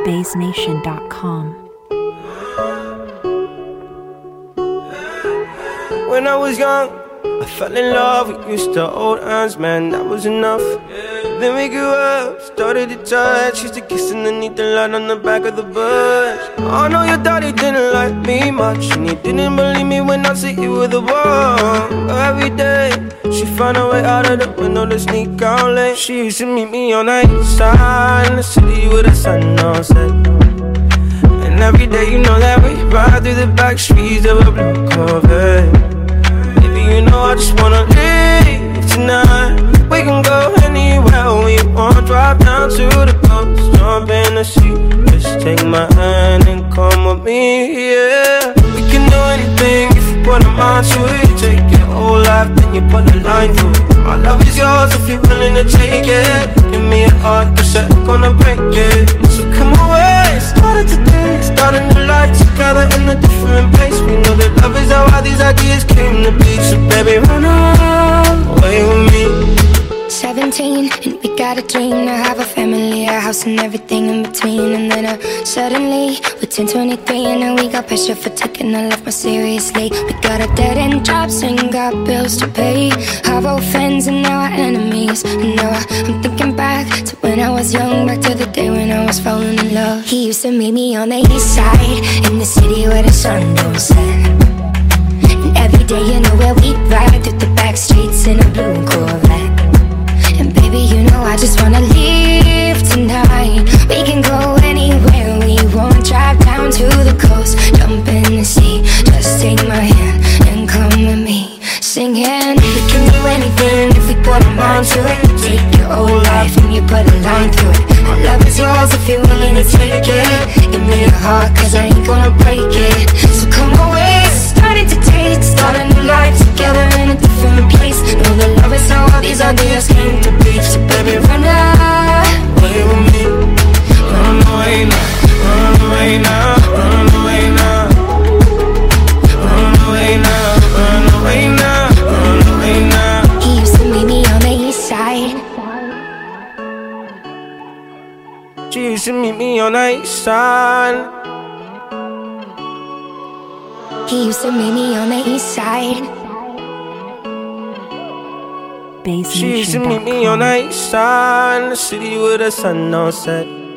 BaseNation.com. When I was young, I fell in love. We used to hold hands, man, that was enough. Then we grew up, started to touch. Used to kiss underneath the light on the back of the bus. I know your daddy didn't like me much, and he didn't believe me when I said you were the one. Every day, she found a way out of the window to sneak out late. She used to meet me on the east side in the city with the sun on set. And every day, you know that we ride through the back streets of a blue Corvette. Baby, you know I just wanna leave tonight. We can go anywhere we want. Drive down to the coast, jump in the sea. Just take my hand and come with me, yeah. We can do anything if you put a mind to it. Take your whole life, then you put a line through it. My love is yours if you're willing to take it. Give me a heart, cause I'm gonna break it. So come away, started today. Starting a life together in a different place. We know that love is how all these ideas came to be. So baby, run away with me. 17 and we got a dream to have a family, a house and everything in between. And then suddenly we're 10, 23 and now we got pressure for taking our life more seriously. We got our dead-end jobs and got bills to pay. Our old friends and now our enemies. And now I'm thinking back to when I was young, back to the day when I was falling in love. He used to meet me on the east side in the city where the sun don't set. And every day, you know where we ride through the back streets in a blue Corvette. And baby, you know I just wanna leave tonight. We can go anywhere we want. Drive down to the coast, jump in the sea. Just take my hand and come with me, singing. We can do anything if we put our mind to it. Take your whole life and you put a line through it. My love is yours if you're willing to take it. Give me your heart, cause I ain't gonna break it. So come away, starting to date. Start a new life together in a different place. Know that love is how all these ideas came to be. So baby, run away with me. Run away now, run away now, run away now. Run away now, run away now, run away now. He used to meet me on the east side. She used to meet me on the east side. He used to meet me on the east side. BaseNation.com. She used to meet me on the east side in the city with the sun on set.